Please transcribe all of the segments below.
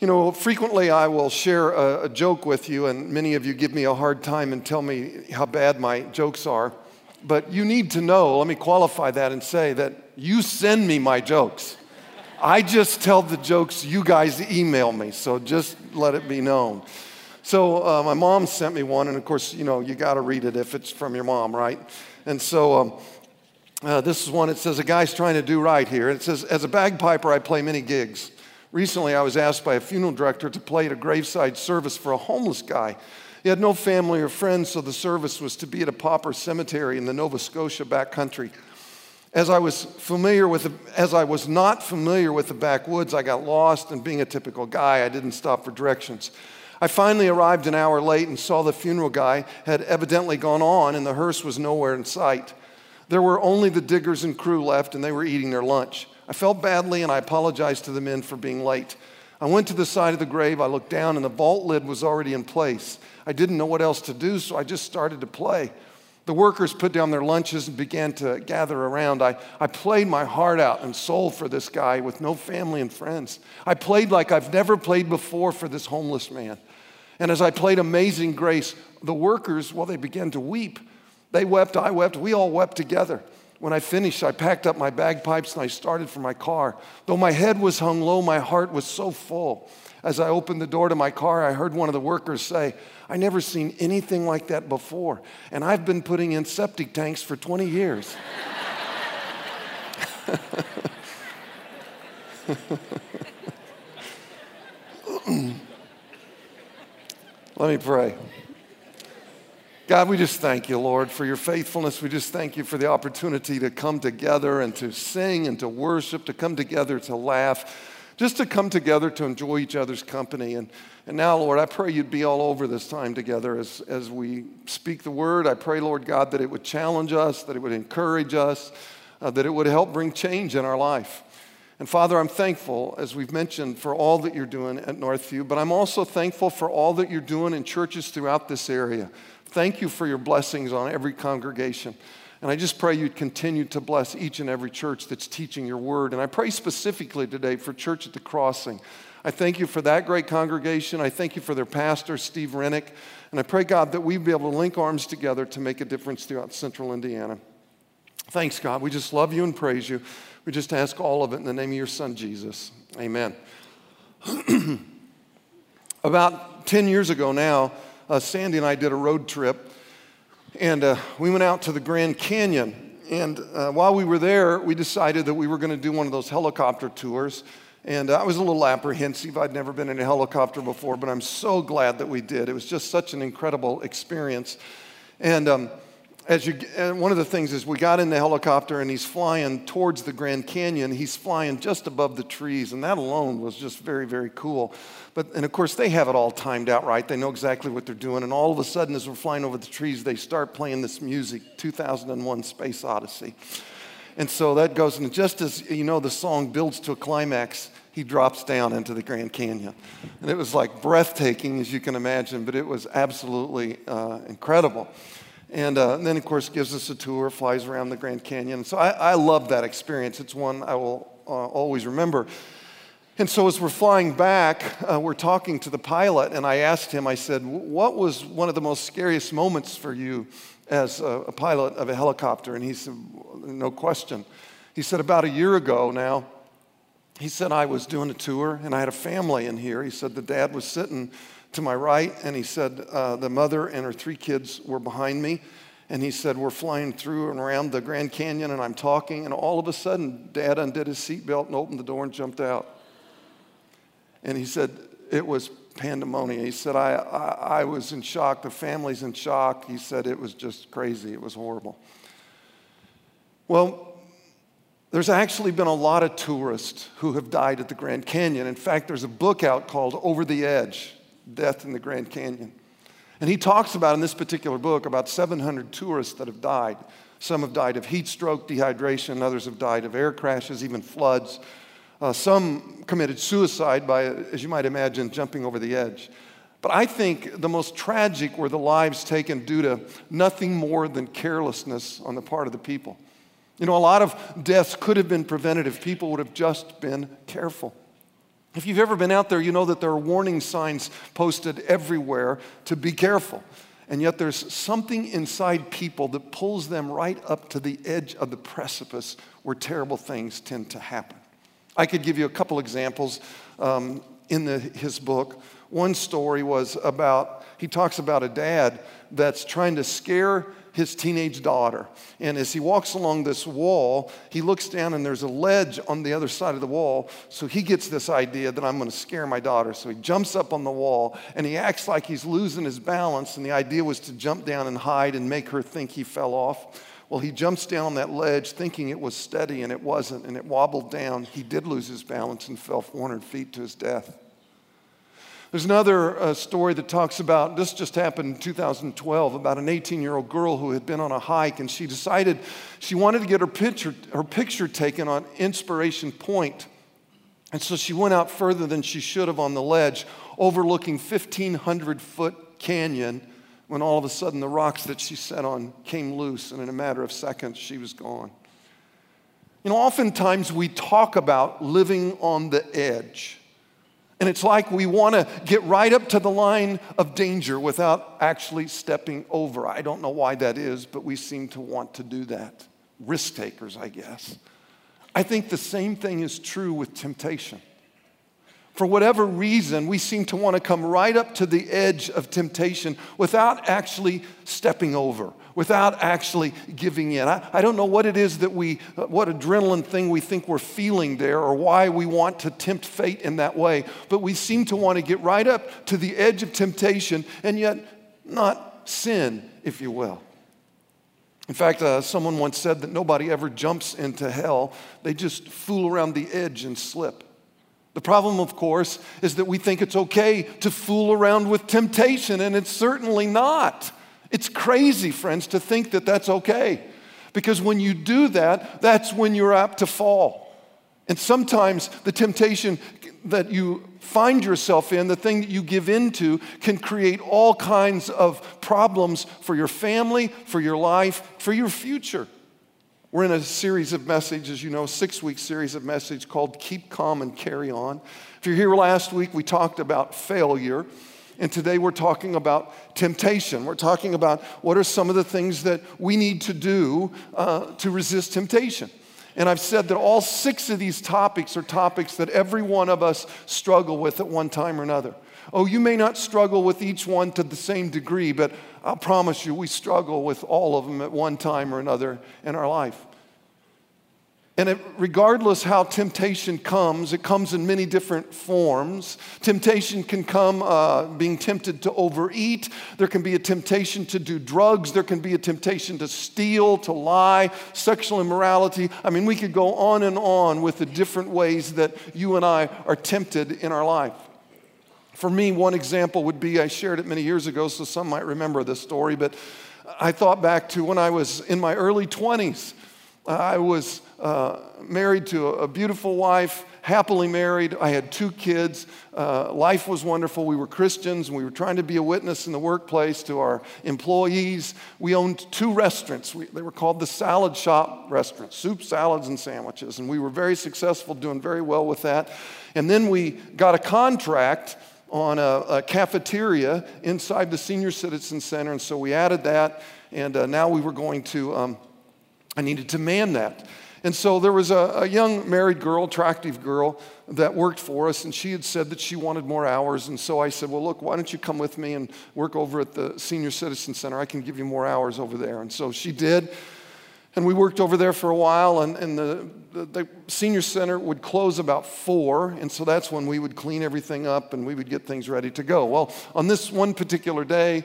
You know, frequently I will share a joke with you, and many of you give me a hard time and tell me how bad my jokes are. But you need to know, let me qualify that and say that you send me my jokes. I just tell the jokes you guys email me, so just let it be known. So my mom sent me one, and of course, you know, you got to read it if it's from your mom, right? And so this is one, it says, a guy's trying to do right here. It says, as a bagpiper, I play many gigs. Recently, I was asked by a funeral director to play at a graveside service for a homeless guy. He had no family or friends, so the service was to be at a pauper cemetery in the Nova Scotia backcountry. As I was not familiar with the backwoods, I got lost, and being a typical guy, I didn't stop for directions. I finally arrived an hour late and saw the funeral guy had evidently gone on, and the hearse was nowhere in sight. There were only the diggers and crew left, and they were eating their lunch. I felt badly, and I apologized to the men for being late. I went to the side of the grave. I looked down, and the vault lid was already in place. I didn't know what else to do, so I just started to play. The workers put down their lunches and began to gather around. I played my heart out and soul for this guy with no family and friends. I played like I've never played before for this homeless man. And as I played Amazing Grace, the workers, well, they began to weep. They wept, I wept, we all wept together. When I finished, I packed up my bagpipes and I started for my car. Though my head was hung low, my heart was so full. As I opened the door to my car, I heard one of the workers say, I never seen anything like that before, and I've been putting in septic tanks for 20 years. Let me pray. God, we just thank you, Lord, for your faithfulness. We just thank you for the opportunity to come together and to sing and to worship, to come together to laugh, just to come together to enjoy each other's company. And now, Lord, I pray you'd be all over this time together as we speak the word. I pray, Lord God, that it would challenge us, that it would encourage us, that it would help bring change in our life. And Father, I'm thankful, as we've mentioned, for all that you're doing at Northview, but I'm also thankful for all that you're doing in churches throughout this area. Thank you for your blessings on every congregation. And I just pray you'd continue to bless each and every church that's teaching your word. And I pray specifically today for Church at the Crossing. I thank you for that great congregation. I thank you for their pastor, Steve Rennick. And I pray, God, that we'd be able to link arms together to make a difference throughout central Indiana. Thanks, God. We just love you and praise you. We just ask all of it in the name of your son, Jesus. Amen. About 10 years ago now, Sandy and I did a road trip, and we went out to the Grand Canyon. And while we were there, we decided that we were going to do one of those helicopter tours. And I was a little apprehensive. I'd never been in a helicopter before, but I'm so glad that we did. It was just such an incredible experience. And one of the things is we got in the helicopter and he's flying towards the Grand Canyon. He's flying just above the trees, and that alone was just very, very cool. And of course, they have it all timed out right. They know exactly what they're doing. And all of a sudden, as we're flying over the trees, they start playing this music, 2001 Space Odyssey. And so that goes, and just as, you know, the song builds to a climax, he drops down into the Grand Canyon. And it was like breathtaking, as you can imagine, but it was absolutely incredible. And then, of course, gives us a tour, flies around the Grand Canyon. So I love that experience. It's one I will always remember. And so as we're flying back, we're talking to the pilot, and I asked him, I said, what was one of the most scariest moments for you as a pilot of a helicopter? And he said, no question. He said, about a year ago now, he said, I was doing a tour, and I had a family in here. He said, the dad was sitting to my right, and he said, the mother and her 3 kids were behind me. And he said, we're flying through and around the Grand Canyon, and I'm talking, and all of a sudden, Dad undid his seatbelt and opened the door and jumped out. And he said, it was pandemonium. He said, I was in shock. The family's in shock. He said, it was just crazy. It was horrible. Well, there's actually been a lot of tourists who have died at the Grand Canyon. In fact, there's a book out called Over the Edge, Death in the Grand Canyon. And he talks about, in this particular book, about 700 tourists that have died. Some have died of heat stroke, dehydration. Others have died of air crashes, even floods. Some committed suicide by, as you might imagine, jumping over the edge. But I think the most tragic were the lives taken due to nothing more than carelessness on the part of the people. You know, a lot of deaths could have been prevented if people would have just been careful. If you've ever been out there, you know that there are warning signs posted everywhere to be careful. And yet there's something inside people that pulls them right up to the edge of the precipice where terrible things tend to happen. I could give you a couple examples in his book. One story was he talks about a dad that's trying to scare his teenage daughter. And as he walks along this wall, he looks down and there's a ledge on the other side of the wall. So he gets this idea that I'm going to scare my daughter. So he jumps up on the wall and he acts like he's losing his balance. And the idea was to jump down and hide and make her think he fell off. Well, he jumps down that ledge thinking it was steady, and it wasn't, and it wobbled down. He did lose his balance and fell 400 feet to his death. There's another story that talks about, this just happened in 2012, about an 18-year-old girl who had been on a hike, and she decided she wanted to get her picture taken on Inspiration Point. And so she went out further than she should have on the ledge, overlooking 1,500-foot canyon, when all of a sudden the rocks that she sat on came loose, and in a matter of seconds, she was gone. You know, oftentimes we talk about living on the edge. And it's like we want to get right up to the line of danger without actually stepping over. I don't know why that is, but we seem to want to do that. Risk takers, I guess. I think the same thing is true with temptation. For whatever reason, we seem to want to come right up to the edge of temptation without actually stepping over, without actually giving in. I don't know what it is that what adrenaline thing we think we're feeling there, or why we want to tempt fate in that way, but we seem to want to get right up to the edge of temptation and yet not sin, if you will. In fact, someone once said that nobody ever jumps into hell. They just fool around the edge and slip. The problem, of course, is that we think it's okay to fool around with temptation, and it's certainly not. It's crazy, friends, to think that that's okay. Because when you do that, that's when you're apt to fall. And sometimes the temptation that you find yourself in, the thing that you give into, can create all kinds of problems for your family, for your life, for your future. We're in a series of messages, you know, 6-week series of messages called Keep Calm and Carry On. If you're here last week, we talked about failure. And today we're talking about temptation. We're talking about what are some of the things that we need to do to resist temptation. And I've said that all 6 of these topics are topics that every one of us struggle with at one time or another. Oh, you may not struggle with each one to the same degree, but I'll promise you we struggle with all of them at one time or another in our life. And regardless how temptation comes, it comes in many different forms. Temptation can come being tempted to overeat. There can be a temptation to do drugs. There can be a temptation to steal, to lie, sexual immorality. I mean, we could go on and on with the different ways that you and I are tempted in our life. For me, one example would be, I shared it many years ago, so some might remember this story, but I thought back to when I was in my early 20s. I was married to a beautiful wife, happily married. I had 2 kids. Life was wonderful. We were Christians, and we were trying to be a witness in the workplace to our employees. We owned 2 restaurants. They were called the Salad Shop restaurants, soup, salads, and sandwiches. And we were very successful, doing very well with that. And then we got a contract on a cafeteria inside the Senior Citizen Center, and so we added that, and now we were going to, I needed to man that. And so there was a young married girl, attractive girl, that worked for us, and she had said that she wanted more hours, and so I said, well, look, why don't you come with me and work over at the Senior Citizen Center? I can give you more hours over there. And so she did. And we worked over there for a while, and the senior center would close about 4, and so that's when we would clean everything up and we would get things ready to go. Well, on this one particular day,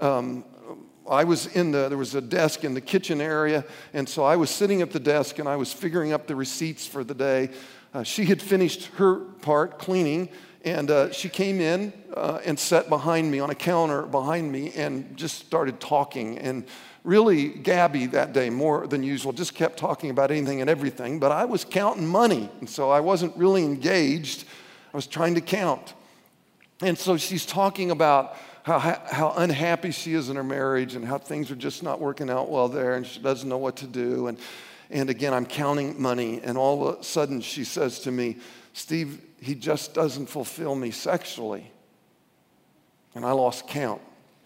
I was there was a desk in the kitchen area, and so I was sitting at the desk and I was figuring up the receipts for the day. She had finished her part cleaning, and she came in and sat behind me on a counter behind me and just started talking, and really gabby that day, more than usual, just kept talking about anything and everything, but I was counting money, and so I wasn't really engaged. I was trying to count. And so she's talking about how unhappy she is in her marriage and how things are just not working out well there, and she doesn't know what to do. And again, I'm counting money, and all of a sudden she says to me, Steve, he just doesn't fulfill me sexually. And I lost count.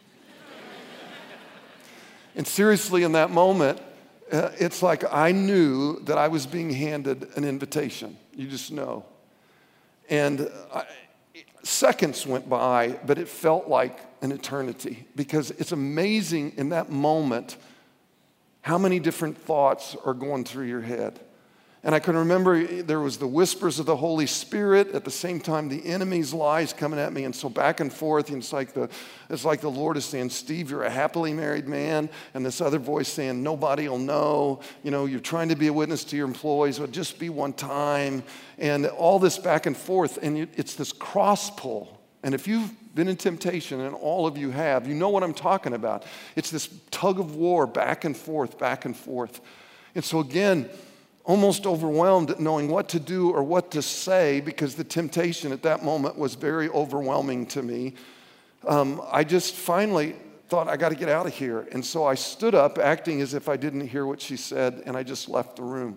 And seriously, in that moment, it's like I knew that I was being handed an invitation. You just know. And seconds went by, but it felt like an eternity, because it's amazing in that moment how many different thoughts are going through your head. And I can remember there was the whispers of the Holy Spirit, at the same time the enemy's lies coming at me, and so back and forth, and it's like the Lord is saying, Steve, you're a happily married man, and this other voice saying, nobody will know, you're trying to be a witness to your employees, but just be one time, and all this back and forth, and it's this cross pull. And if you've been in temptation, and all of you have, you know what I'm talking about. It's this tug of war, back and forth, back and forth. And so again, almost overwhelmed at knowing what to do or what to say, because the temptation at that moment was very overwhelming to me. I just finally thought, I got to get out of here. And so I stood up, acting as if I didn't hear what she said, and I just left the room.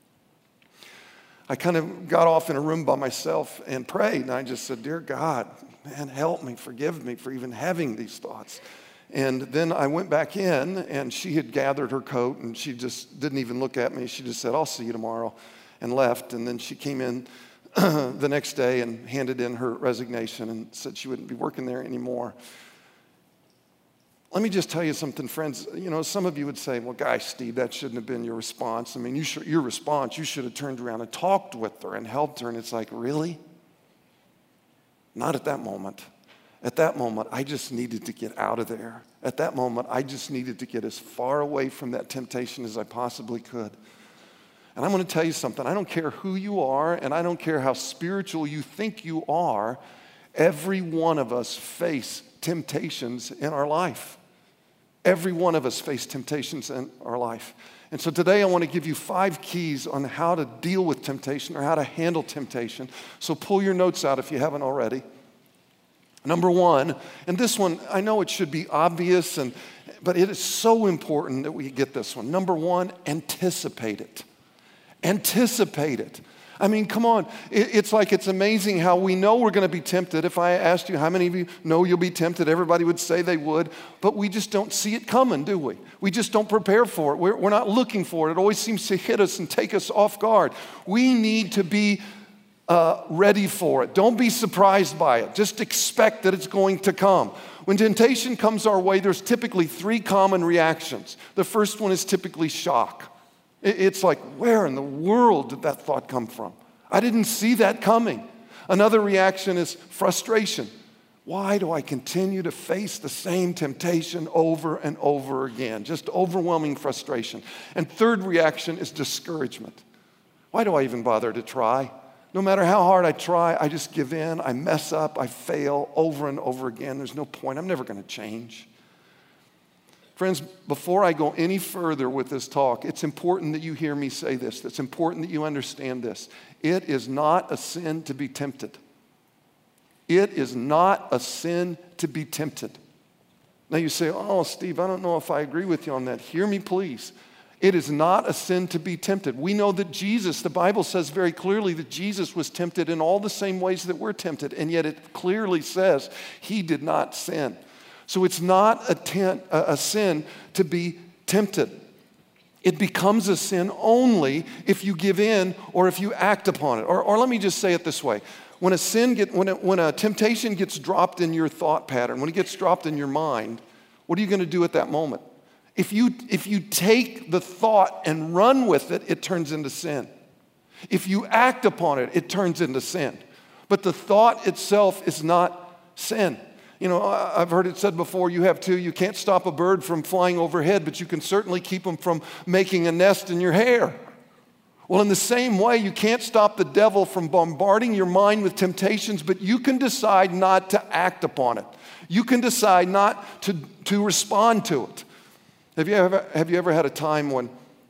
I kind of got off in a room by myself and prayed, and I just said, dear God, man, help me, forgive me for even having these thoughts. And then I went back in, and she had gathered her coat, and she just didn't even look at me. She just said, I'll see you tomorrow, and left. And then she came in the next day and handed in her resignation and said she wouldn't be working there anymore. Let me just tell you something, friends. Some of you would say, well, gosh, Steve, that shouldn't have been your response. I mean, your response, you should have turned around and talked with her and helped her. And it's like, really? Not at that moment. At that moment, I just needed to get out of there. At that moment, I just needed to get as far away from that temptation as I possibly could. And I'm going to tell you something. I don't care who you are, and I don't care how spiritual you think you are. Every one of us face temptations in our life. Every one of us face temptations in our life. And so today I want to give you 5 keys on how to deal with temptation or how to handle temptation. So pull your notes out if you haven't already. Number 1, and this one, I know it should be obvious, but it is so important that we get this one. Number 1, anticipate it. Anticipate it. I mean, come on. It's like it's amazing how we know we're going to be tempted. If I asked you how many of you know you'll be tempted, everybody would say they would, but we just don't see it coming, do we? We just don't prepare for it. We're not looking for it. It always seems to hit us and take us off guard. We need to be ready for it. Don't be surprised by it. Just expect that it's going to come. When temptation comes our way, there's typically 3 common reactions. The first one is typically shock. It's like, where in the world did that thought come from? I didn't see that coming. Another reaction is frustration. Why do I continue to face the same temptation over and over again? Just overwhelming frustration. And third reaction is discouragement. Why do I even bother to try? No matter how hard I try, I just give in, I mess up, I fail over and over again. There's no point. I'm never going to change. Friends, before I go any further with this talk, it's important that you hear me say this. It's important that you understand this. It is not a sin to be tempted. It is not a sin to be tempted. Now you say, oh, Steve, I don't know if I agree with you on that. Hear me, please. It is not a sin to be tempted. We know that Jesus, the Bible says very clearly that Jesus was tempted in all the same ways that we're tempted, and yet it clearly says he did not sin. So it's not a sin to be tempted. It becomes a sin only if you give in or if you act upon it. Or let me just say it this way. When a temptation gets dropped in your thought pattern, when it gets dropped in your mind, what are you going to do at that moment? If you take the thought and run with it, it turns into sin. If you act upon it, it turns into sin. But the thought itself is not sin. I've heard it said before, you can't stop a bird from flying overhead, but you can certainly keep them from making a nest in your hair. Well, in the same way, you can't stop the devil from bombarding your mind with temptations, but you can decide not to act upon it. You can decide not to respond to it. Have you ever had a time when,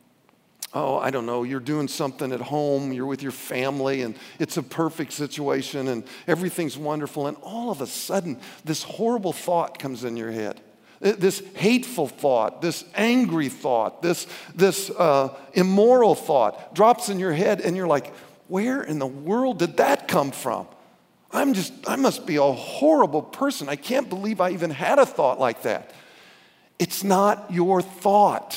I don't know, you're doing something at home, you're with your family, and it's a perfect situation, and everything's wonderful, and all of a sudden, this horrible thought comes in your head. This hateful thought, this angry thought, this immoral thought drops in your head, and you're like, where in the world did that come from? I must be a horrible person. I can't believe I even had a thought like that. It's not your thought.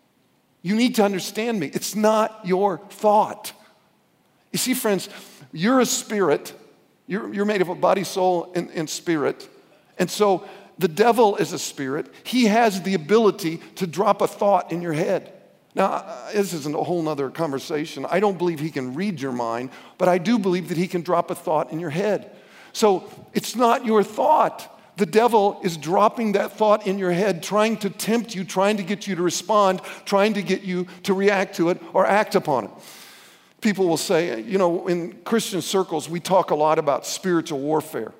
You need to understand me. It's not your thought. You see, friends, you're a spirit. You're made of a body, soul, and spirit. And so the devil is a spirit. He has the ability to drop a thought in your head. Now, this isn't a whole nother conversation. I don't believe he can read your mind, but I do believe that he can drop a thought in your head. So it's not your thought. The devil is dropping that thought in your head, trying to tempt you, trying to get you to respond, trying to get you to react to it or act upon it. People will say, in Christian circles, we talk a lot about spiritual warfare.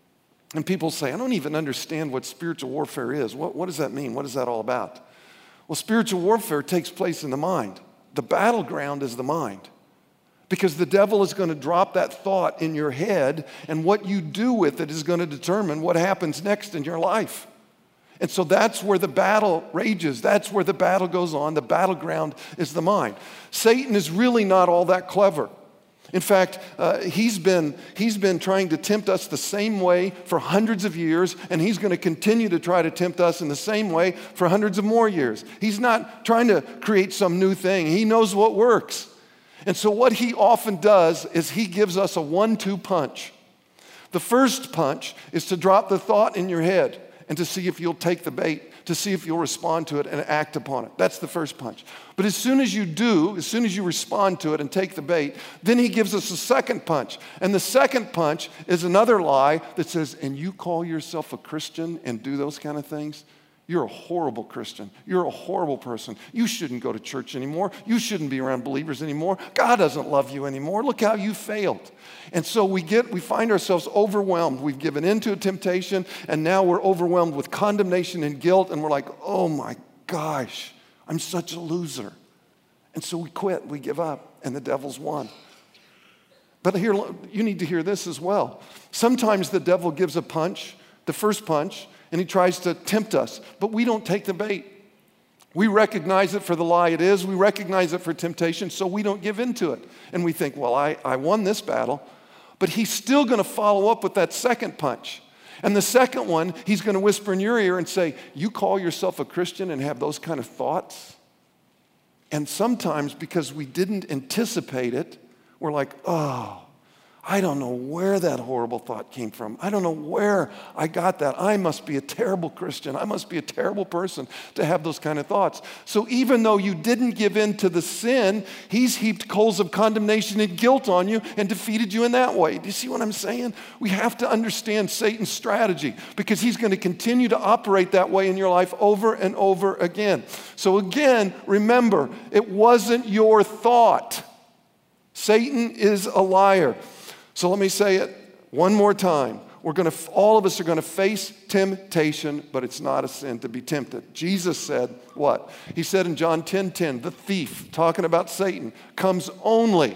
And people say, I don't even understand what spiritual warfare is. What does that mean? What is that all about? Well, spiritual warfare takes place in the mind. The battleground is the mind. Because the devil is going to drop that thought in your head, and what you do with it is going to determine what happens next in your life. And so that's where the battle rages. That's where the battle goes on. The battleground is the mind. Satan is really not all that clever. In fact, he's been trying to tempt us the same way for hundreds of years, and he's going to continue to try to tempt us in the same way for hundreds of more years. He's not trying to create some new thing. He knows what works. And so what he often does is he gives us a 1-2 punch. The first punch is to drop the thought in your head and to see if you'll take the bait, to see if you'll respond to it and act upon it. That's the first punch. But as soon as you respond to it and take the bait, then he gives us a second punch. And the second punch is another lie that says, and you call yourself a Christian and do those kind of things? You're a horrible Christian. You're a horrible person. You shouldn't go to church anymore. You shouldn't be around believers anymore. God doesn't love you anymore. Look how you failed. And so we find ourselves overwhelmed. We've given into a temptation, and now we're overwhelmed with condemnation and guilt, and we're like, oh my gosh, I'm such a loser. And so we quit, we give up, and the devil's won. But here, you need to hear this as well. Sometimes the devil gives a punch, the first punch, and he tries to tempt us, but we don't take the bait. We recognize it for the lie it is. We recognize it for temptation, so we don't give into it. And we think, well, I won this battle, but he's still going to follow up with that second punch. And the second one, he's going to whisper in your ear and say, you call yourself a Christian and have those kind of thoughts? And sometimes because we didn't anticipate it, we're like, oh, I don't know where that horrible thought came from. I don't know where I got that. I must be a terrible Christian. I must be a terrible person to have those kind of thoughts. So even though you didn't give in to the sin, he's heaped coals of condemnation and guilt on you and defeated you in that way. Do you see what I'm saying? We have to understand Satan's strategy because he's going to continue to operate that way in your life over and over again. So again, remember, it wasn't your thought. Satan is a liar. So let me say it one more time. All of us are going to face temptation, but it's not a sin to be tempted. Jesus said what? He said in John 10:10, the thief, talking about Satan, comes only.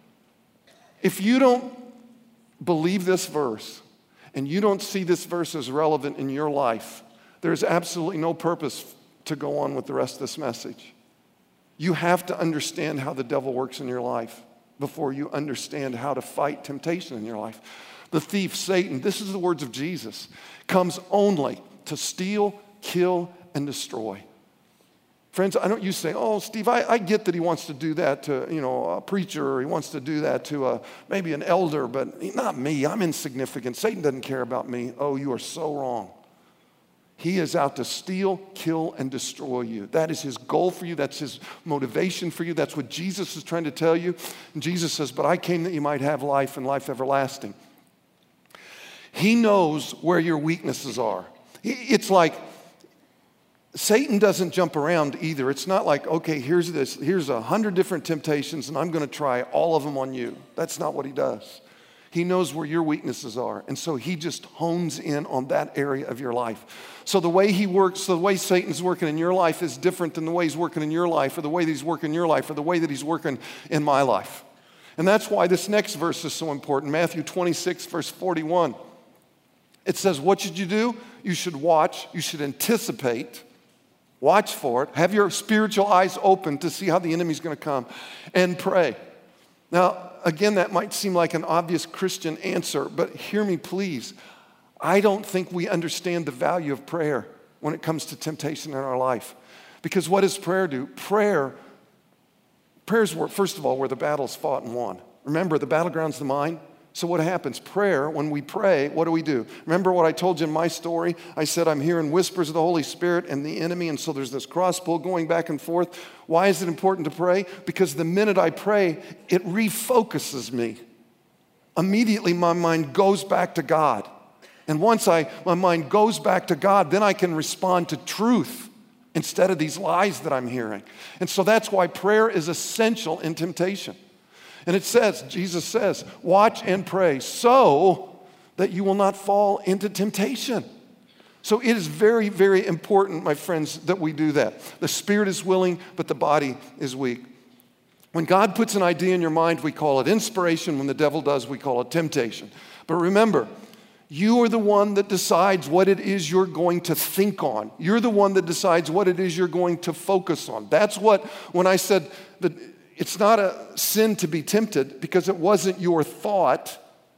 If you don't believe this verse and you don't see this verse as relevant in your life, there's absolutely no purpose to go on with the rest of this message. You have to understand how the devil works in your life before you understand how to fight temptation in your life. The thief, Satan, this is the words of Jesus, comes only to steal, kill, and destroy. Friends, I don't you say, oh, Steve, I get that he wants to do that to, a preacher, or he wants to do that to maybe an elder, but not me. I'm insignificant. Satan doesn't care about me. Oh, you are so wrong. He is out to steal, kill, and destroy you. That is his goal for you. That's his motivation for you. That's what Jesus is trying to tell you. And Jesus says, but I came that you might have life and life everlasting. He knows where your weaknesses are. It's like Satan doesn't jump around either. It's not like, okay, here's 100 different temptations and I'm going to try all of them on you. That's not what he does. He knows where your weaknesses are. And so he just hones in on that area of your life. So the way he works, the way Satan's working in your life is different than the way he's working in your life, or the way that he's working in your life, or the way that he's working in my life. And that's why this next verse is so important. Matthew 26, verse 41. It says, what should you do? You should watch. You should anticipate. Watch for it. Have your spiritual eyes open to see how the enemy's going to come. And pray. Now, again, that might seem like an obvious Christian answer, but hear me please. I don't think we understand the value of prayer when it comes to temptation in our life. Because what does prayer do? Prayer's where, first of all, where the battle's fought and won. Remember, the battleground's the mind. So what happens? Prayer, when we pray, what do? Remember what I told you in my story? I said I'm hearing whispers of the Holy Spirit and the enemy, and so there's this cross pull going back and forth. Why is it important to pray? Because the minute I pray, it refocuses me. Immediately my mind goes back to God. And once my mind goes back to God, then I can respond to truth instead of these lies that I'm hearing. And so that's why prayer is essential in temptation. And it says, Jesus says, watch and pray so that you will not fall into temptation. So it is very, very important, my friends, that we do that. The spirit is willing, but the body is weak. When God puts an idea in your mind, we call it inspiration. When the devil does, we call it temptation. But remember, you are the one that decides what it is you're going to think on. You're the one that decides what it is you're going to focus on. That's what, when I said that it's not a sin to be tempted because it wasn't your thought,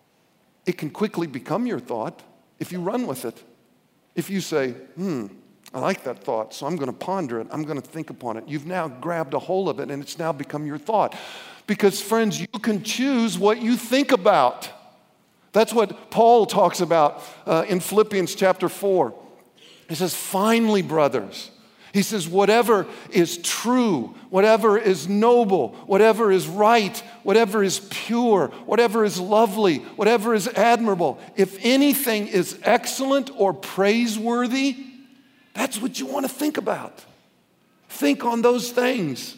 it can quickly become your thought if you run with it. If you say, I like that thought, so I'm going to ponder it. I'm going to think upon it. You've now grabbed a hold of it, and it's now become your thought. Because, friends, you can choose what you think about. That's what Paul talks about in Philippians chapter 4. He says, finally, brothers. He says, whatever is true, whatever is noble, whatever is right, whatever is pure, whatever is lovely, whatever is admirable, if anything is excellent or praiseworthy, that's what you want to think about. Think on those things.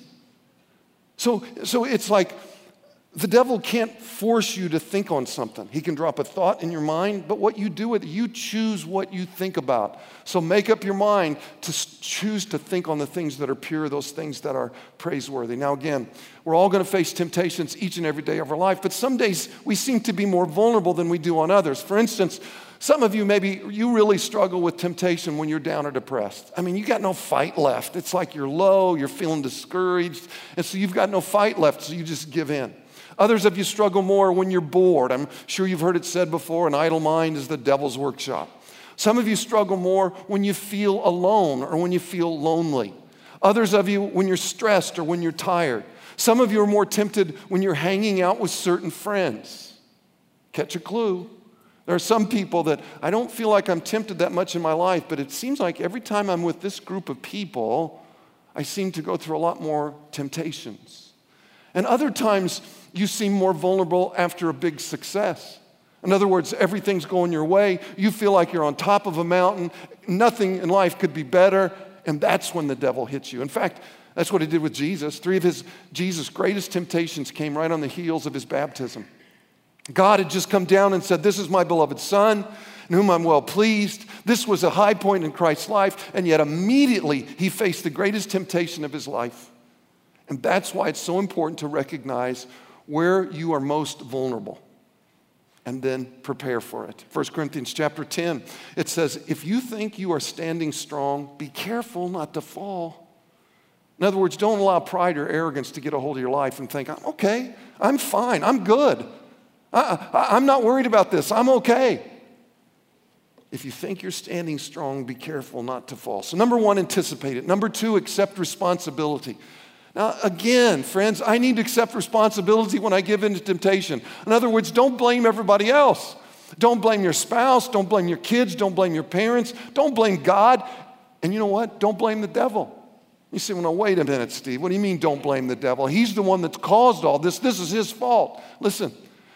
So it's like the devil can't force you to think on something. He can drop a thought in your mind, but what you do with it, you choose what you think about. So make up your mind to choose to think on the things that are pure, those things that are praiseworthy. Now again, we're all going to face temptations each and every day of our life, but some days we seem to be more vulnerable than we do on others. For instance, some of you, maybe you really struggle with temptation when you're down or depressed. I mean, you got no fight left. It's like you're low, you're feeling discouraged, and so you've got no fight left, so you just give in. Others of you struggle more when you're bored. I'm sure you've heard it said before, an idle mind is the devil's workshop. Some of you struggle more when you feel alone or when you feel lonely. Others of you when you're stressed or when you're tired. Some of you are more tempted when you're hanging out with certain friends. Catch a clue. There are some people that I don't feel like I'm tempted that much in my life, but it seems like every time I'm with this group of people, I seem to go through a lot more temptations. And other times, you seem more vulnerable after a big success. In other words, everything's going your way. You feel like you're on top of a mountain. Nothing in life could be better. And that's when the devil hits you. In fact, that's what he did with Jesus. Three of Jesus' greatest temptations came right on the heels of his baptism. God had just come down and said, this is my beloved Son, in whom I'm well pleased. This was a high point in Christ's life. And yet immediately he faced the greatest temptation of his life. And that's why it's so important to recognize where you are most vulnerable and then prepare for it. 1 Corinthians chapter 10, it says, if you think you are standing strong, be careful not to fall. In other words, don't allow pride or arrogance to get a hold of your life and think, I'm okay, I'm fine, I'm good. I'm not worried about this, I'm okay. If you think you're standing strong, be careful not to fall. So number one, anticipate it. Number two, accept responsibility. Now, again, friends, I need to accept responsibility when I give in to temptation. In other words, don't blame everybody else. Don't blame your spouse. Don't blame your kids. Don't blame your parents. Don't blame God. And you know what? Don't blame the devil. You say, well, no, wait a minute, Steve. What do you mean don't blame the devil? He's the one that's caused all this. This is his fault. Listen,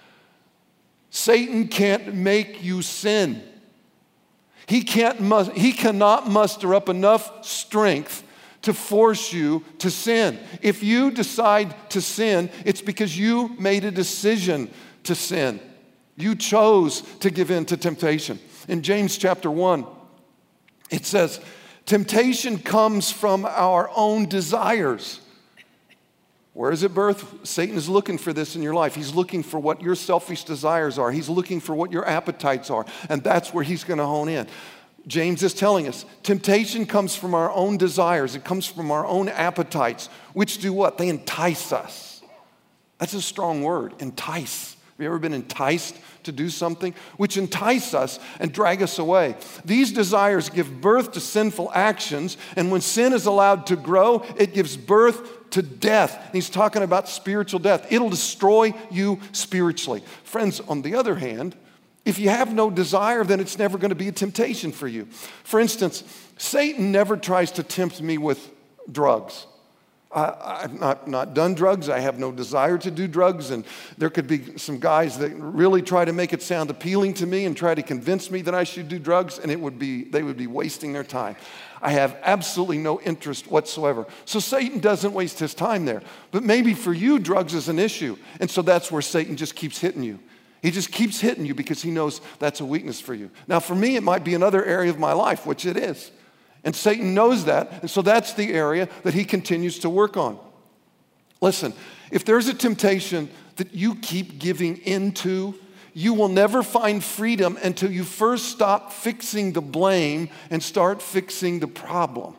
Satan can't make you sin. He cannot muster up enough strength to force you to sin. If you decide to sin, it's because you made a decision to sin. You chose to give in to temptation. In James chapter 1, it says, temptation comes from our own desires. Where is it birth? Satan is looking for this in your life. He's looking for what your selfish desires are. He's looking for what your appetites are. And that's where he's going to hone in. James is telling us, temptation comes from our own desires. It comes from our own appetites, which do what? They entice us. That's a strong word, entice. Have you ever been enticed to do something? Which entice us and drag us away. These desires give birth to sinful actions, and when sin is allowed to grow, it gives birth to death. And he's talking about spiritual death. It'll destroy you spiritually. Friends, on the other hand, if you have no desire, then it's never going to be a temptation for you. For instance, Satan never tries to tempt me with drugs. I've not done drugs. I have no desire to do drugs. And there could be some guys that really try to make it sound appealing to me and try to convince me that I should do drugs, and they would be wasting their time. I have absolutely no interest whatsoever. So Satan doesn't waste his time there. But maybe for you, drugs is an issue. And so that's where Satan just keeps hitting you. He just keeps hitting you because he knows that's a weakness for you. Now, for me, it might be another area of my life, which it is. And Satan knows that, and so that's the area that he continues to work on. Listen, if there's a temptation that you keep giving into, you will never find freedom until you first stop fixing the blame and start fixing the problem.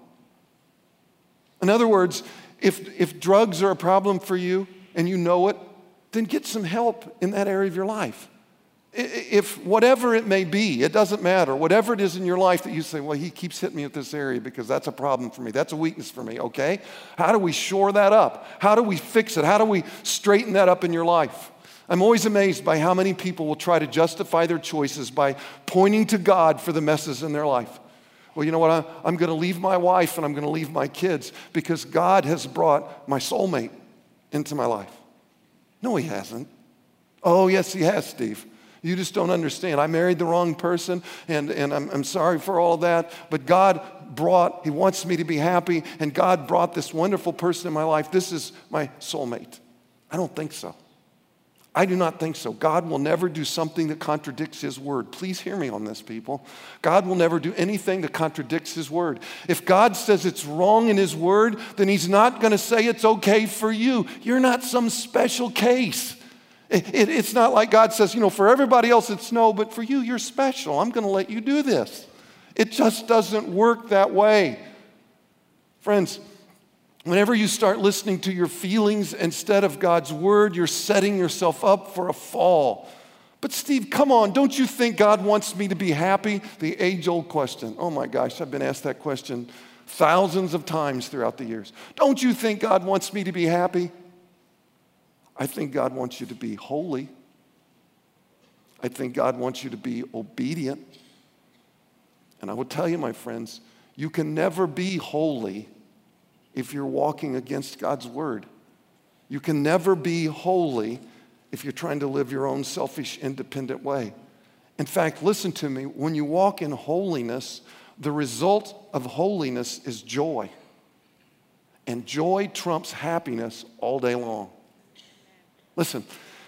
In other words, if drugs are a problem for you and you know it, then get some help in that area of your life. If whatever it may be, it doesn't matter, whatever it is in your life that you say, well, he keeps hitting me with this area because that's a problem for me, that's a weakness for me, okay? How do we shore that up? How do we fix it? How do we straighten that up in your life? I'm always amazed by how many people will try to justify their choices by pointing to God for the messes in their life. Well, you know what? I'm going to leave my wife and I'm going to leave my kids because God has brought my soulmate into my life. No, he hasn't. Oh, yes, he has, Steve. You just don't understand. I married the wrong person, and I'm sorry for all of that, but he wants me to be happy, and God brought this wonderful person in my life. This is my soulmate. I don't think so. I do not think so. God will never do something that contradicts his word. Please hear me on this, people. God will never do anything that contradicts his word. If God says it's wrong in his word, then he's not going to say it's okay for you. You're not some special case. It's not like God says, for everybody else it's no, but for you, you're special. I'm going to let you do this. It just doesn't work that way. Friends, whenever you start listening to your feelings instead of God's word, you're setting yourself up for a fall. But Steve, come on, don't you think God wants me to be happy? The age-old question. Oh my gosh, I've been asked that question thousands of times throughout the years. Don't you think God wants me to be happy? I think God wants you to be holy. I think God wants you to be obedient. And I will tell you, my friends, you can never be holy if you're walking against God's word. You can never be holy if you're trying to live your own selfish, independent way. In fact, listen to me, when you walk in holiness, the result of holiness is joy. And joy trumps happiness all day long. Listen,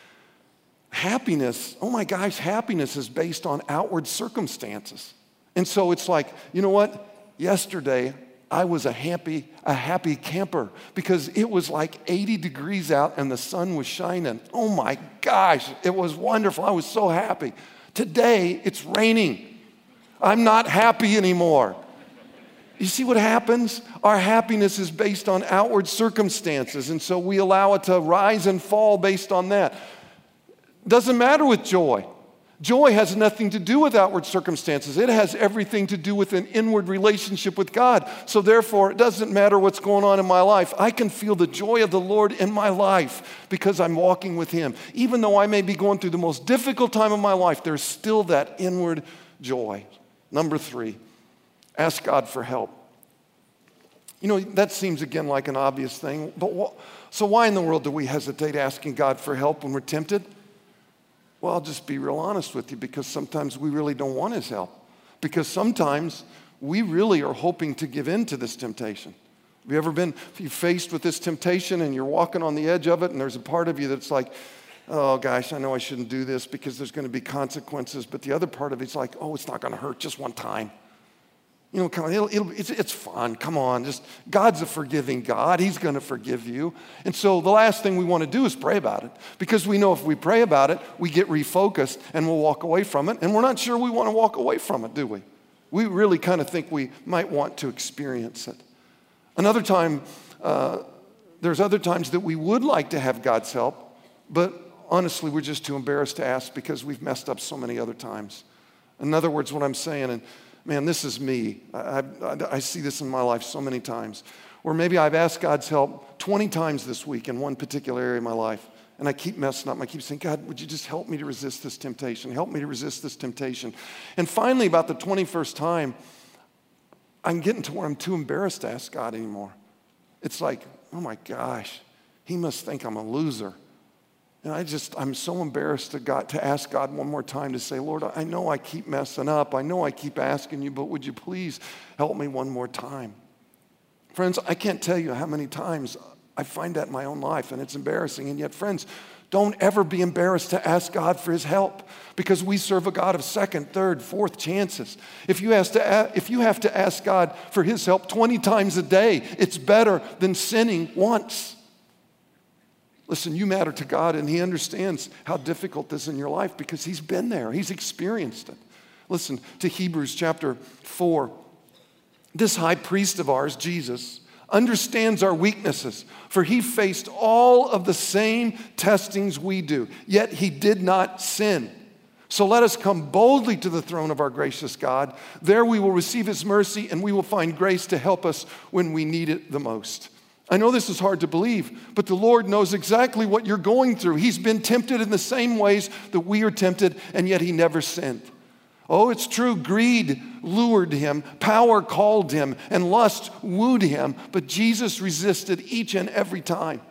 happiness, oh my gosh, happiness is based on outward circumstances. And so it's like, you know what? Yesterday, I was a happy camper because it was like 80 degrees out and the sun was shining. Oh my gosh, it was wonderful. I was so happy. Today, it's raining. I'm not happy anymore. You see what happens? Our happiness is based on outward circumstances, and so we allow it to rise and fall based on that. Doesn't matter with joy. Joy has nothing to do with outward circumstances. It has everything to do with an inward relationship with God. So therefore, it doesn't matter what's going on in my life. I can feel the joy of the Lord in my life because I'm walking with him. Even though I may be going through the most difficult time of my life, there's still that inward joy. Number 3. Ask God for help. That seems again like an obvious thing, but so why in the world do we hesitate asking God for help when we're tempted? Well, I'll just be real honest with you, because sometimes we really don't want his help. Because sometimes we really are hoping to give in to this temptation. Have you ever been faced with this temptation and you're walking on the edge of it and there's a part of you that's like, oh gosh, I know I shouldn't do this because there's going to be consequences, but the other part of it's like, oh, it's not going to hurt just one time. Come on, it's fun. Come on, God's a forgiving God. He's going to forgive you. And so the last thing we want to do is pray about it, because we know if we pray about it, we get refocused and we'll walk away from it. And we're not sure we want to walk away from it, do we? We really kind of think we might want to experience it. Another time, there's other times that we would like to have God's help, but honestly, we're just too embarrassed to ask because we've messed up so many other times. In other words, what I'm saying, and man, this is me. I see this in my life so many times, where maybe I've asked God's help 20 times this week in one particular area of my life, and I keep messing up. I keep saying, God, would you just help me to resist this temptation? Help me to resist this temptation. And finally, about the 21st time, I'm getting to where I'm too embarrassed to ask God anymore. It's like, oh my gosh, he must think I'm a loser. And I'm so embarrassed to ask God one more time to say, Lord, I know I keep messing up. I know I keep asking you, but would you please help me one more time? Friends, I can't tell you how many times I find that in my own life, and it's embarrassing. And yet, friends, don't ever be embarrassed to ask God for his help, because we serve a God of second, third, fourth chances. If you have to ask God for his help 20 times a day, it's better than sinning once. Listen, you matter to God, and he understands how difficult this is in your life because he's been there. He's experienced it. Listen to Hebrews chapter 4. This high priest of ours, Jesus, understands our weaknesses, for he faced all of the same testings we do, yet he did not sin. So let us come boldly to the throne of our gracious God. There we will receive his mercy, and we will find grace to help us when we need it the most. I know this is hard to believe, but the Lord knows exactly what you're going through. He's been tempted in the same ways that we are tempted, and yet he never sinned. Oh, it's true, greed lured him, power called him, and lust wooed him, but Jesus resisted each and every time.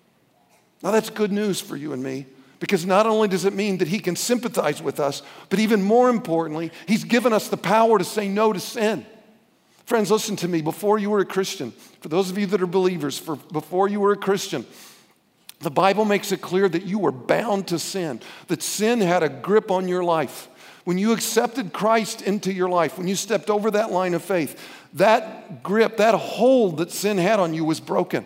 Now that's good news for you and me, because not only does it mean that he can sympathize with us, but even more importantly, he's given us the power to say no to sin. Friends, listen to me. Before you were a Christian, for those of you that are believers, before you were a Christian, the Bible makes it clear that you were bound to sin, that sin had a grip on your life. When you accepted Christ into your life, when you stepped over that line of faith, that grip, that hold that sin had on you was broken.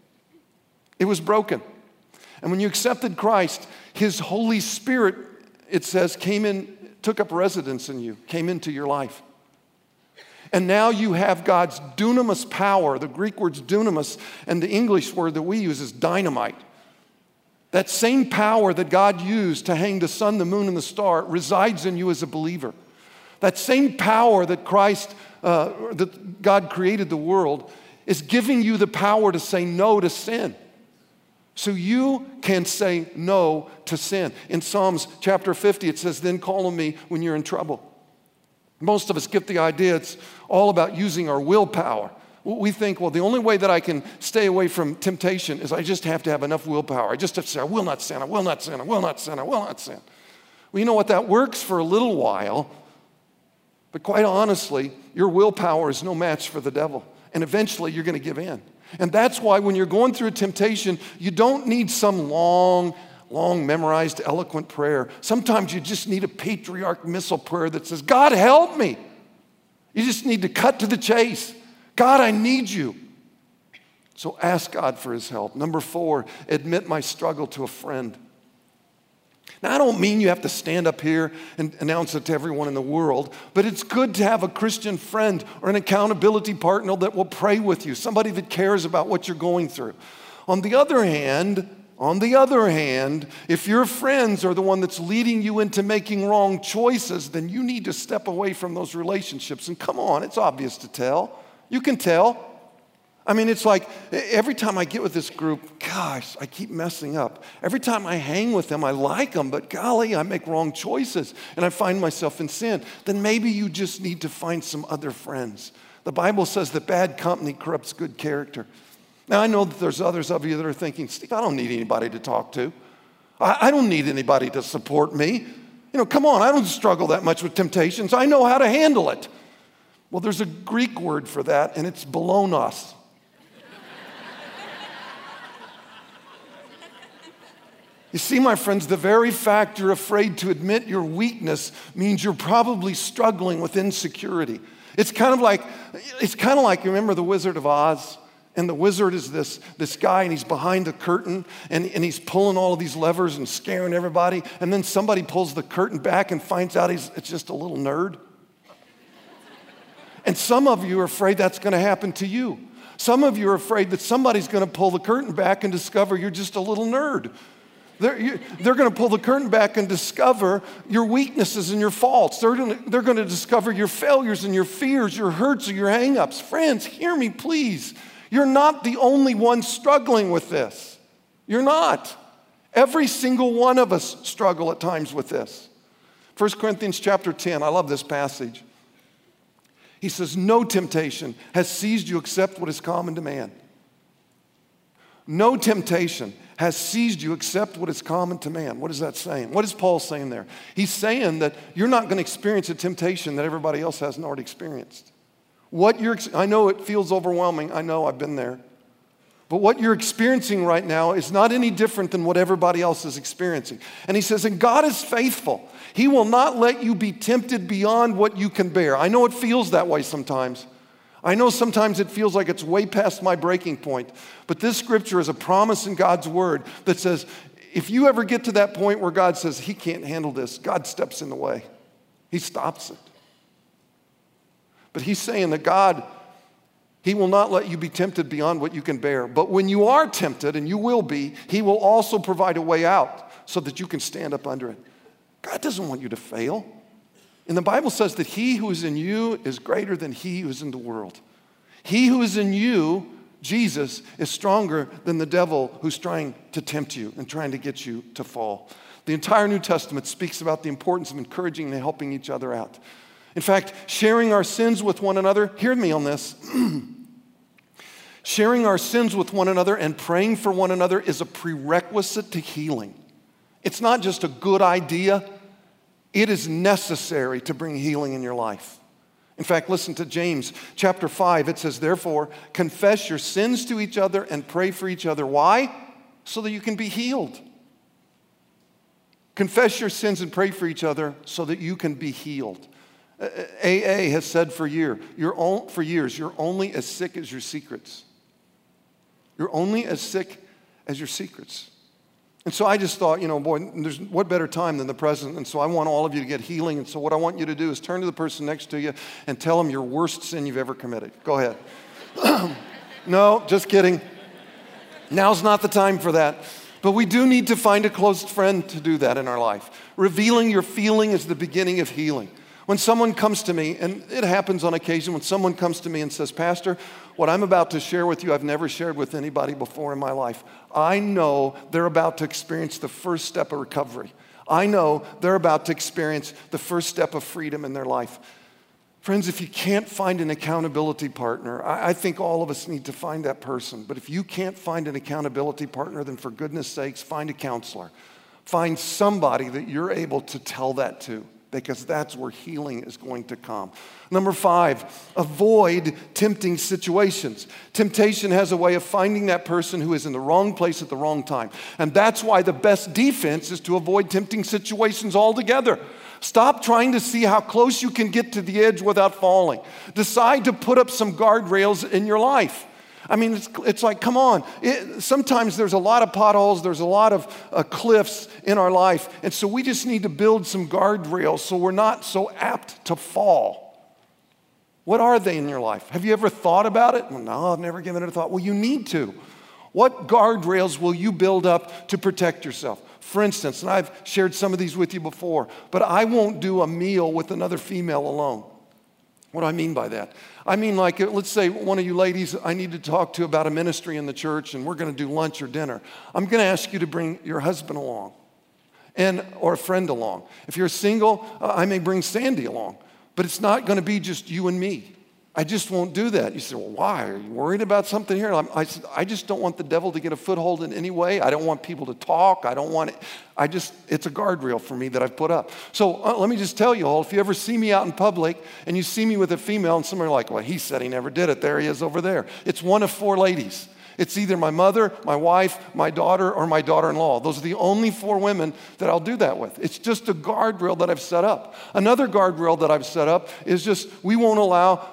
It was broken. And when you accepted Christ, his Holy Spirit, it says, took up residence in you, came into your life. And now you have God's dunamis power. The Greek word's dunamis, and the English word that we use is dynamite. That same power that God used to hang the sun, the moon, and the star resides in you as a believer. That same power that that God created the world is giving you the power to say no to sin. So you can say no to sin. In Psalms chapter 50, it says, then call on me when you're in trouble. Most of us get the idea it's all about using our willpower. We think, well, the only way that I can stay away from temptation is I just have to have enough willpower. I just have to say, I will not sin, I will not sin, I will not sin, I will not sin. Well, you know what? That works for a little while, but quite honestly, your willpower is no match for the devil. And eventually, you're going to give in. And that's why when you're going through a temptation, you don't need some long memorized, eloquent prayer. Sometimes you just need a patriarch missile prayer that says, God, help me. You just need to cut to the chase. God, I need you. So ask God for his help. Number 4, admit my struggle to a friend. Now, I don't mean you have to stand up here and announce it to everyone in the world, but it's good to have a Christian friend or an accountability partner that will pray with you, somebody that cares about what you're going through. On the other hand, if your friends are the one that's leading you into making wrong choices, then you need to step away from those relationships. And come on, it's obvious to tell. You can tell. I mean, it's like every time I get with this group, gosh, I keep messing up. Every time I hang with them, I like them, but golly, I make wrong choices and I find myself in sin. Then maybe you just need to find some other friends. The Bible says that bad company corrupts good character. Now, I know that there's others of you that are thinking, Steve, I don't need anybody to talk to. I don't need anybody to support me. Come on, I don't struggle that much with temptations. I know how to handle it. Well, there's a Greek word for that, and it's balonos. You see, my friends, the very fact you're afraid to admit your weakness means you're probably struggling with insecurity. It's kind of like, remember the Wizard of Oz? And the wizard is this guy, and he's behind the curtain, and he's pulling all of these levers and scaring everybody. And then somebody pulls the curtain back and finds out it's just a little nerd. And some of you are afraid that's going to happen to you. Some of you are afraid that somebody's going to pull the curtain back and discover you're just a little nerd. They're going to pull the curtain back and discover your weaknesses and your faults. They're going to discover your failures and your fears, your hurts, or your hang-ups. Friends, hear me, please. You're not the only one struggling with this. You're not. Every single one of us struggle at times with this. 1 Corinthians chapter 10, I love this passage. He says, no temptation has seized you except what is common to man. No temptation has seized you except what is common to man. What is that saying? What is Paul saying there? He's saying that you're not going to experience a temptation that everybody else hasn't already experienced. I know it feels overwhelming. I know I've been there. But what you're experiencing right now is not any different than what everybody else is experiencing. And he says, and God is faithful. He will not let you be tempted beyond what you can bear. I know it feels that way sometimes. I know sometimes it feels like it's way past my breaking point. But this scripture is a promise in God's word that says, if you ever get to that point where God says, he can't handle this, God steps in the way. He stops it. But he's saying that God, he will not let you be tempted beyond what you can bear. But when you are tempted, and you will be, he will also provide a way out so that you can stand up under it. God doesn't want you to fail. And the Bible says that he who is in you is greater than he who is in the world. He who is in you, Jesus, is stronger than the devil who's trying to tempt you and trying to get you to fall. The entire New Testament speaks about the importance of encouraging and helping each other out. In fact, sharing our sins with one another, hear me on this. Sharing our sins with one another and praying for one another is a prerequisite to healing. It's not just a good idea. It is necessary to bring healing in your life. In fact, listen to James chapter 5. It says, therefore, confess your sins to each other and pray for each other. Why? So that you can be healed. Confess your sins and pray for each other so that you can be healed. AA has said for years, you're only as sick as your secrets. You're only as sick as your secrets. And so I just thought, there's what better time than the present? And so I want all of you to get healing. And so what I want you to do is turn to the person next to you and tell them your worst sin you've ever committed. Go ahead. No, just kidding. Now's not the time for that. But we do need to find a close friend to do that in our life. Revealing your feeling is the beginning of healing. When someone comes to me, and it happens on occasion, when someone comes to me and says, Pastor, what I'm about to share with you, I've never shared with anybody before in my life. I know they're about to experience the first step of recovery. I know they're about to experience the first step of freedom in their life. Friends, if you can't find an accountability partner, I think all of us need to find that person. But if you can't find an accountability partner, then for goodness sakes, find a counselor. Find somebody that you're able to tell that to, because that's where healing is going to come. Number 5, avoid tempting situations. Temptation has a way of finding that person who is in the wrong place at the wrong time. And that's why the best defense is to avoid tempting situations altogether. Stop trying to see how close you can get to the edge without falling. Decide to put up some guardrails in your life. I mean, it's like, come on. Sometimes there's a lot of potholes, there's a lot of cliffs in our life, and so we just need to build some guardrails so we're not so apt to fall. What are they in your life? Have you ever thought about it? Well, no, I've never given it a thought. Well, you need to. What guardrails will you build up to protect yourself? For instance, and I've shared some of these with you before, but I won't do a meal with another female alone. What do I mean by that? I mean, like, let's say one of you ladies I need to talk to about a ministry in the church, and we're going to do lunch or dinner. I'm going to ask you to bring your husband along or a friend along. If you're single, I may bring Sandy along, but it's not going to be just you and me. I just won't do that. You say, well, why? Are you worried about something here? I said, I just don't want the devil to get a foothold in any way. I don't want people to talk. I don't want it. It's a guardrail for me that I've put up. So let me just tell you all, if you ever see me out in public and you see me with a female and somebody like, well, he said he never did it. There he is over there. It's one of 4 ladies. It's either my mother, my wife, my daughter, or my daughter-in-law. Those are the only 4 women that I'll do that with. It's just a guardrail that I've set up. Another guardrail that I've set up is just we won't allow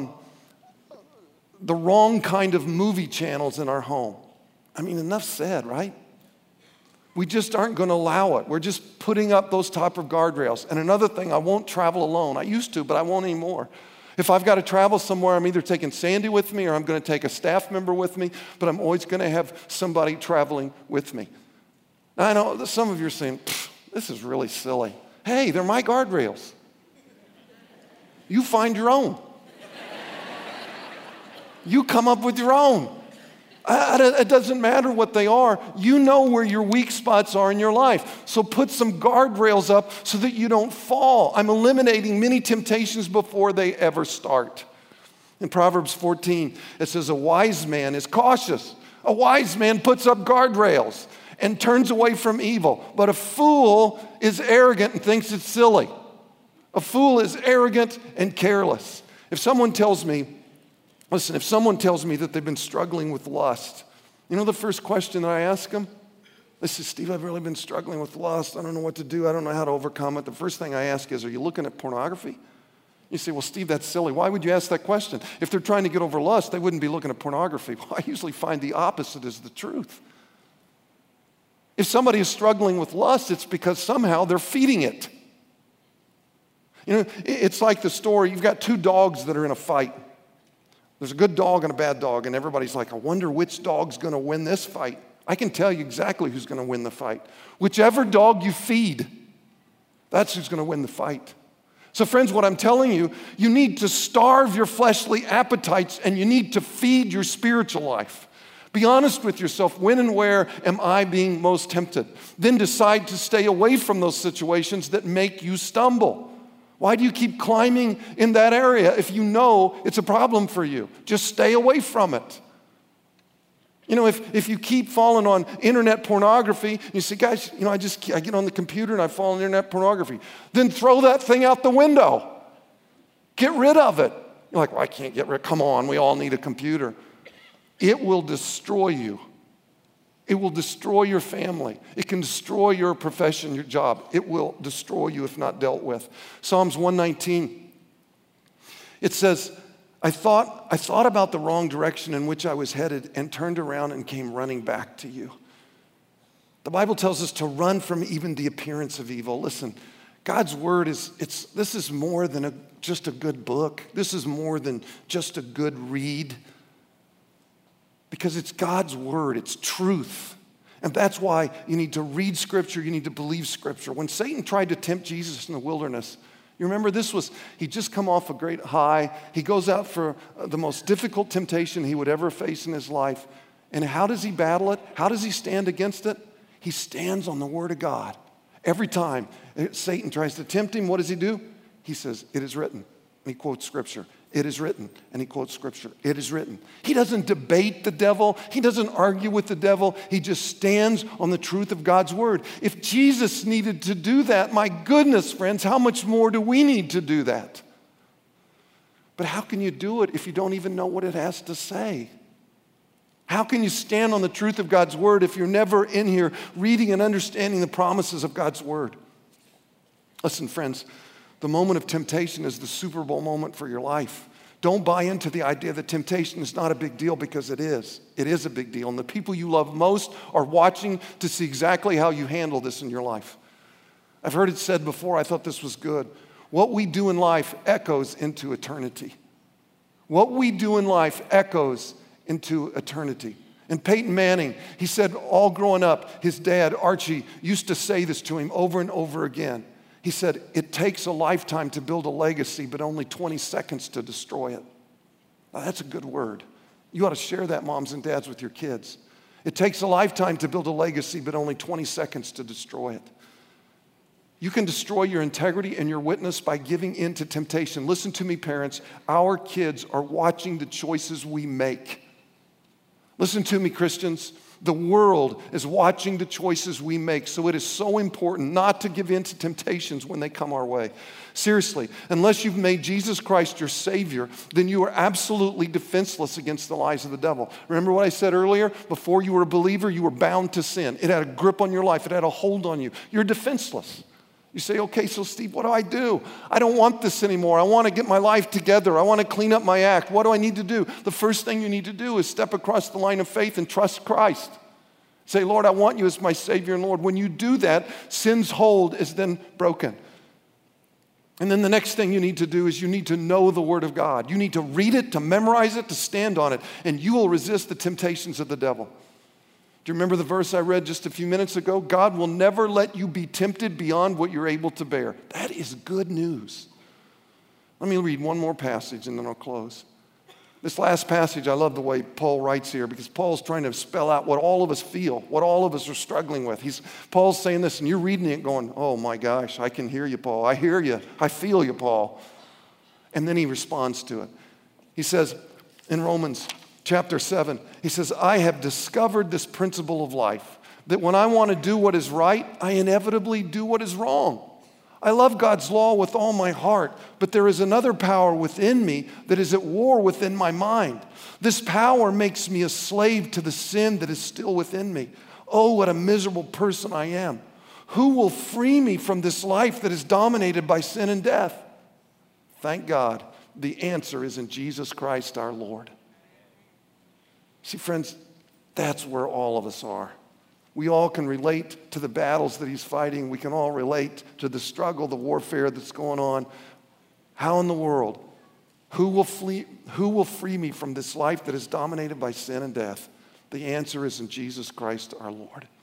the wrong kind of movie channels in our home. I mean, enough said, right? We just aren't going to allow it. We're just putting up those type of guardrails. And another thing, I won't travel alone. I used to, but I won't anymore. If I've got to travel somewhere, I'm either taking Sandy with me or I'm going to take a staff member with me, but I'm always going to have somebody traveling with me. Now, I know that some of you are saying, this is really silly. Hey, they're my guardrails. You find your own. You come up with your own. It doesn't matter what they are. You know where your weak spots are in your life. So put some guardrails up so that you don't fall. I'm eliminating many temptations before they ever start. In Proverbs 14, it says, a wise man is cautious. A wise man puts up guardrails and turns away from evil. But a fool is arrogant and thinks it's silly. A fool is arrogant and careless. If someone tells me that they've been struggling with lust, you know the first question that I ask them? They say, Steve, I've really been struggling with lust. I don't know what to do. I don't know how to overcome it. The first thing I ask is, are you looking at pornography? You say, well, Steve, that's silly. Why would you ask that question? If they're trying to get over lust, they wouldn't be looking at pornography. Well, I usually find the opposite is the truth. If somebody is struggling with lust, it's because somehow they're feeding it. You know, it's like the story, you've got two dogs that are in a fight. There's a good dog and a bad dog, and everybody's like, I wonder which dog's going to win this fight. I can tell you exactly who's going to win the fight. Whichever dog you feed, that's who's going to win the fight. So friends, what I'm telling you, you need to starve your fleshly appetites and you need to feed your spiritual life. Be honest with yourself. When and where am I being most tempted? Then decide to stay away from those situations that make you stumble. Why do you keep climbing in that area if you know it's a problem for you? Just stay away from it. You know, if you keep falling on internet pornography, you say, guys, you know, I get on the computer and I fall on internet pornography. Then throw that thing out the window. Get rid of it. You're like, well, I can't get rid. Come on, we all need a computer. It will destroy you. It will destroy your family. It can destroy your profession, your job. It will destroy you if not dealt with. Psalms 119, it says, I thought about the wrong direction in which I was headed and turned around and came running back to you. The Bible tells us to run from even the appearance of evil. Listen, God's word this is more than just a good book. This is more than just a good read. Because it's God's word, it's truth. And that's why you need to read Scripture, you need to believe Scripture. When Satan tried to tempt Jesus in the wilderness, you remember he'd just come off a great high. He goes out for the most difficult temptation he would ever face in his life. And how does he battle it? How does he stand against it? He stands on the word of God. Every time Satan tries to tempt him, what does he do? He says, it is written. And he quotes Scripture. It is written. And he quotes Scripture. It is written. He doesn't debate the devil. He doesn't argue with the devil. He just stands on the truth of God's word. If Jesus needed to do that, my goodness, friends, how much more do we need to do that? But how can you do it if you don't even know what it has to say? How can you stand on the truth of God's word if you're never in here reading and understanding the promises of God's word? Listen, friends, the moment of temptation is the Super Bowl moment for your life. Don't buy into the idea that temptation is not a big deal, because it is. It is a big deal. And the people you love most are watching to see exactly how you handle this in your life. I've heard it said before, I thought this was good. What we do in life echoes into eternity. What we do in life echoes into eternity. And Peyton Manning, he said all growing up, his dad, Archie, used to say this to him over and over again. He said, it takes a lifetime to build a legacy, but only 20 seconds to destroy it. Now, that's a good word. You ought to share that, moms and dads, with your kids. It takes a lifetime to build a legacy, but only 20 seconds to destroy it. You can destroy your integrity and your witness by giving in to temptation. Listen to me, parents. Our kids are watching the choices we make. Listen to me, Christians. The world is watching the choices we make, so it is so important not to give in to temptations when they come our way. Seriously, unless you've made Jesus Christ your Savior, then you are absolutely defenseless against the lies of the devil. Remember what I said earlier? Before you were a believer, you were bound to sin. It had a grip on your life. It had a hold on you. You're defenseless. You say, okay, so Steve, what do? I don't want this anymore. I want to get my life together. I want to clean up my act. What do I need to do? The first thing you need to do is step across the line of faith and trust Christ. Say, Lord, I want you as my Savior and Lord. When you do that, sin's hold is then broken. And then the next thing you need to do is you need to know the Word of God. You need to read it, to memorize it, to stand on it, and you will resist the temptations of the devil. Do you remember the verse I read just a few minutes ago? God will never let you be tempted beyond what you're able to bear. That is good news. Let me read one more passage and then I'll close. This last passage, I love the way Paul writes here because Paul's trying to spell out what all of us feel, what all of us are struggling with. Paul's saying this and you're reading it going, oh my gosh, I can hear you, Paul. I hear you. I feel you, Paul. And then he responds to it. He says in Romans chapter 7, he says, I have discovered this principle of life, that when I want to do what is right, I inevitably do what is wrong. I love God's law with all my heart, but there is another power within me that is at war within my mind. This power makes me a slave to the sin that is still within me. Oh, what a miserable person I am. Who will free me from this life that is dominated by sin and death? Thank God, the answer is in Jesus Christ our Lord. See, friends, that's where all of us are. We all can relate to the battles that he's fighting. We can all relate to the struggle, the warfare that's going on. How in the world? Who will free me from this life that is dominated by sin and death? The answer is in Jesus Christ our Lord.